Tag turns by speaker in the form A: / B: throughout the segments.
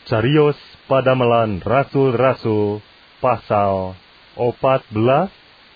A: Cariyos padamelan rasul-rasul pasal 14.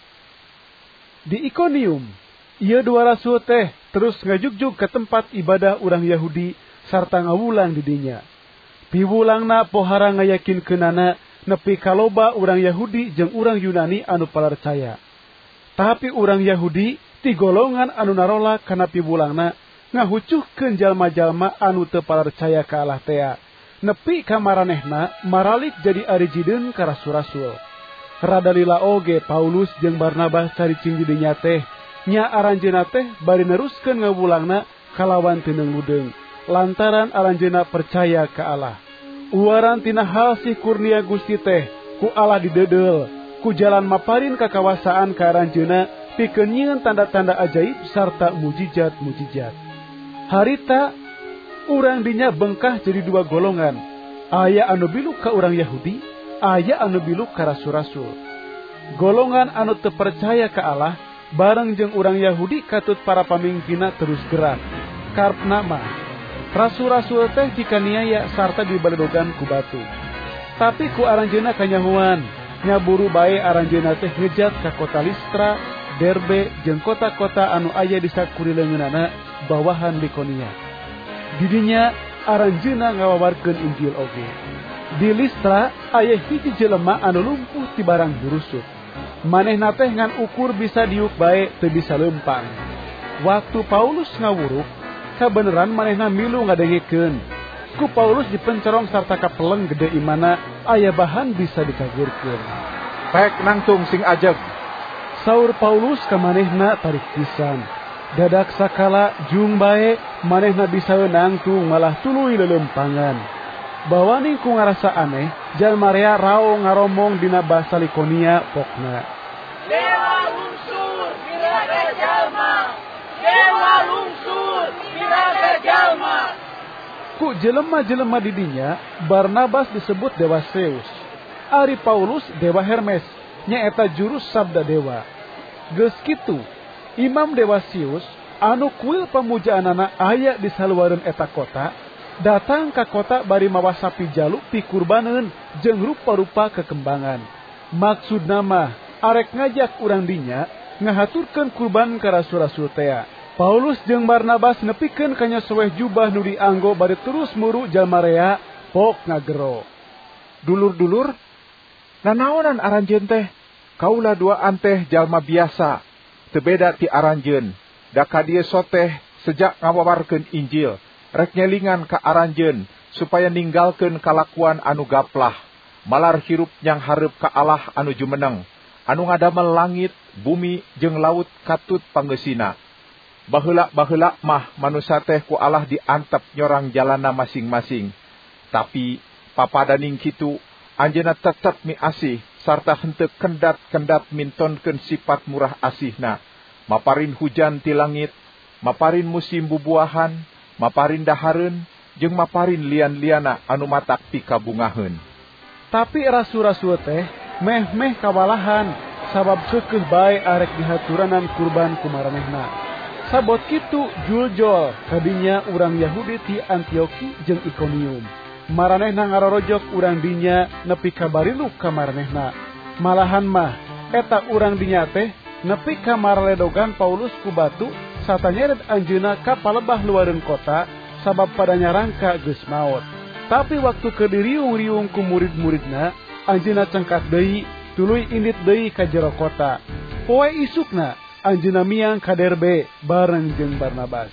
B: Di Ikonium, ieu dua rasul teh terus ngajugjug ke tempat ibadah urang Yahudi sarta ngawulang di dinya. Piwulangna pohara ngayakinkeunana nepi kaloba urang Yahudi jeung urang Yunani anu palarcaya. Tapi urang Yahudi ti golongan anu narola kana piwulangna ngahucuhkeun jalma-jalma anu teu palarcaya ka Allah tea. Nepi ka maranehna maralik jadi arijideun ka rasul-rasul. Radalila oge Paulus jeung Barnabas caricing di dinya teh nya aranjeunna teh bari neruskeun ngawulangna kalawan teu neungludeung lantaran aranjeunna percaya ka Allah. Uwaran tina hal sih kurnia Gusti teh ku Allah dideudel ku jalan maparin kakawasaan ka aranjeunna pikeun nyieun tanda-tanda ajaib sarta mujijat-mujijat. Harita urang dinya bengkah jadi dua golongan. Aya anu biluk ka urang Yahudi, aya anu biluk ka rasul-rasul. Golongan anu teu percaya ka Allah bareng jeung urang Yahudi katut para pamingpinna terus gerak. Karepna mah rasul-rasul teh dikaniaya sarta dibaledogan ku batu. Tapi ku aranjeunna kanyahoan, nyaburu bae aranjeunna teh ngejat ka kota Listra, Derbe jeung kota-kota anu aya di sakurileungeunana bawahan Likonia. Di dinya aranjeunna ngawawarkeun Injil oge. Di Listra aya hiji jelema anu lumpuh ti barang burusut. Manehna teh ngan ukur bisa diuk bae teu bisa leumpang. Waktu Paulus ngawuruk, kabeneran manehna milu ngadengekeun. Ku Paulus dipencerong sarta kapeleng gede imana aya bahan bisa dikagirkeun.
C: Pek nangtung sing ajeg.
B: Saur Paulus ka manehna tarik pisan. Dadak sakala jung bae manehna bisa nangtung malah tuluy lelempangan. Bawani ku ngarasa aneh, jalma rea rao ngaromong dina basa Likonia pokna.
D: Dewa lungsur miraga jalma. Dewa lungsur miraga jalma.
B: Ku jelema-jelema di dinya Barnabas disebut dewa Zeus. Ari Paulus dewa Hermes, nyaeta jurus sabda dewa. Geus kitu, Imam dewa Zeus anu kuil pamujaanana aya di saluareun eta kota datang ka kota bari mawa sapi jaluk pikurbaneun jeung rupa-rupa kekembangan. Maksudna mah arek ngajak urang dinya ngahaturkeun kurban ka rasul-rasul tea. Paulus jeung Barnabas nepikeun ka nyosoeh jubah nu dianggo bari terus muru jalma rea pok ngagero.
C: Dulur-dulur, nanaonan aranjeun teh? Kaula duaan teh jalma biasa, teu beda ti aranjeun. Da kadieu soteh sejak ngawawarkeun Injil, rek nyelingan ka aranjeun supaya ninggalkeun kalakuan anu gaplah, malar hirup nyang hareup ka Allah anu jumeneng, anu ngadamel langit, bumi jeung laut katut pangeusina. Baheula-baheula mah manusia teh ku Allah diantep nyorang jalanna masing-masing. Tapi papadaning kitu anjeunna tetep miasih sarta henteu kendat-kendat mintonkeun sifat murah asihna. Maparin hujan ti langit, maparin musim bubuahan, maparin dahareun, jeung maparin lian-liana anu matak pikabungaheun. Tapi
B: rasul-rasul teh meh-meh kawalahan sabab keukeuh bae arek dihaturanan kurban ku maranehna. Sabot kitu juljol kadinya urang Yahudi ti Antioki jeung Ikonium. Maranehna ngarorojok urang dinya nepi ka bariluk ka maranehna. Malahan mah eta urang dinya teh nepi ka maraledogan Paulus ku batu sarta nyeret anjeunna ka palebah luareun kota sabab pada nyarangka geus maot. Tapi waktu kediriung-riung ku murid-muridna, anjeunna cengkat deui tuluy indit deui ka jero kota. Poe isukna anjeunna miang ka Derbe bareng jeung Barnabas.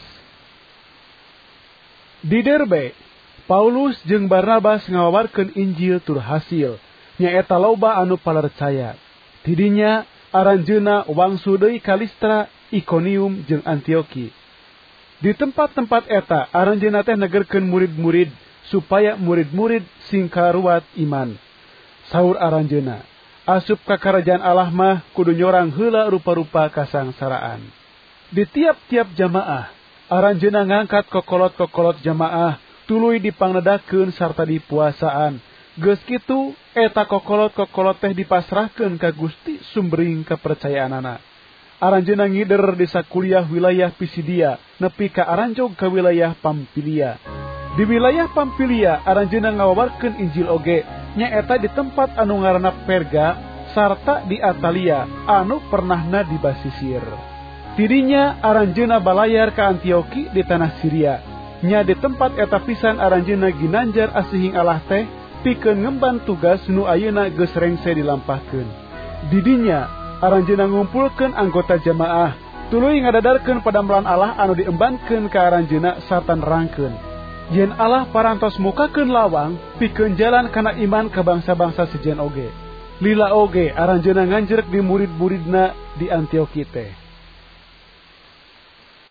B: Di Derbe, Paulus jeung Barnabas ngawawarkeun Injil tur hasil, nyaeta loba anu palarcaya. Di dinya aranjeunna wangsul deui ka Listra, Ikonium jeung Antioki. Di tempat-tempat eta aranjeunna teh negerkeun murid-murid supaya murid-murid sing karuat iman. Saur aranjeunna, asup ka karajaan Allah mah kudu nyorang heula rupa-rupa kasangsaraan. Di tiap-tiap jamaah aranjeunna ngangkat kokolot-kokolot jamaah tuluy dipangnedakeun sarta dipuasaan. Geus kitu eta kokolot-kokolot teh dipasrahkeun ka Gusti sumbering kapercayaanana. Aranjeunna ngider di sakuliah wilayah Pisidia nepi ka aranjog ka wilayah Pamfilia. Di wilayah Pamfilia aranjeunna ngawawarkeun Injil oge, nyaeta di tempat anu ngaranna Perga sarta di Atalia anu pernahna dibasisir. Tidinya aranjeunna balayar ka Antioki di tanah Syria. Nya di tempat eta pisan aranjeunna ginanjar asihing Allah teh pikeun ngemban tugas nu ayeuna geus rengse dilampahkeun. Didinya aranjeunna ngumpulkeun anggota jamaah, tuluy ngadadarkeun padamelan Allah anu diembankeun ka aranjeunna sarta nerangkeun yen Allah parantos mukakeun lawang pikeun jalan kana iman ka bangsa-bangsa sejen oge. Lila oge aranjeunna nganjerek di murid-muridna di Antioki teh.